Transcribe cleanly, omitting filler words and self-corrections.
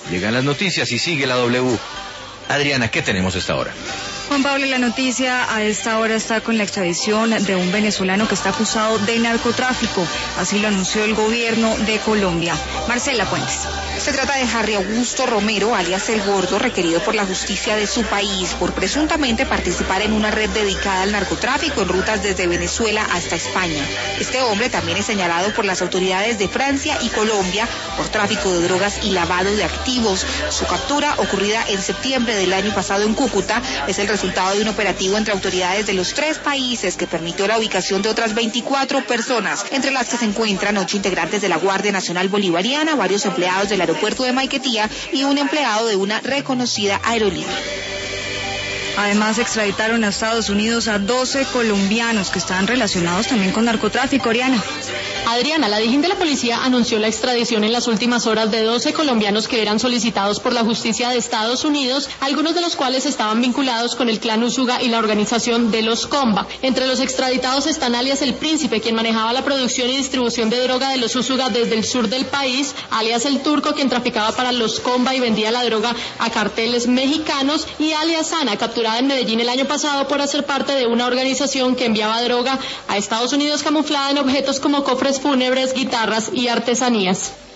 Llegan las noticias y sigue la W. Adriana, ¿qué tenemos a esta hora? Juan Pablo, la noticia a esta hora está con la extradición de un venezolano que está acusado de narcotráfico. Así lo anunció el gobierno de Colombia. Marcela Puentes. Se trata de Harry Augusto Romero, alias El Gordo, requerido por la justicia de su país por presuntamente participar en una red dedicada al narcotráfico en rutas desde Venezuela hasta España. Este hombre también es señalado por las autoridades de Francia y Colombia por tráfico de drogas y lavado de activos. Su captura, ocurrida en septiembre del año pasado en Cúcuta, es el resultado de un operativo entre autoridades de los 3 países que permitió la ubicación de otras 24 personas, entre las que se encuentran 8 integrantes de la Guardia Nacional Bolivariana, varios empleados del aeropuerto de Maiquetía y un empleado de una reconocida aerolínea. Además, extraditaron a Estados Unidos a 12 colombianos que estaban relacionados también con narcotráfico. Adriana, la DIJÍN de la policía anunció la extradición en las últimas horas de 12 colombianos que eran solicitados por la justicia de Estados Unidos, algunos de los cuales estaban vinculados con el clan Úsuga y la organización de los Comba. Entre los extraditados están alias El Príncipe, quien manejaba la producción y distribución de droga de los Úsuga desde el sur del país, alias El Turco, quien traficaba para los Comba y vendía la droga a carteles mexicanos, y alias Ana, capturada en Medellín el año pasado por hacer parte de una organización que enviaba droga a Estados Unidos camuflada en objetos como cofres fúnebres, guitarras y artesanías.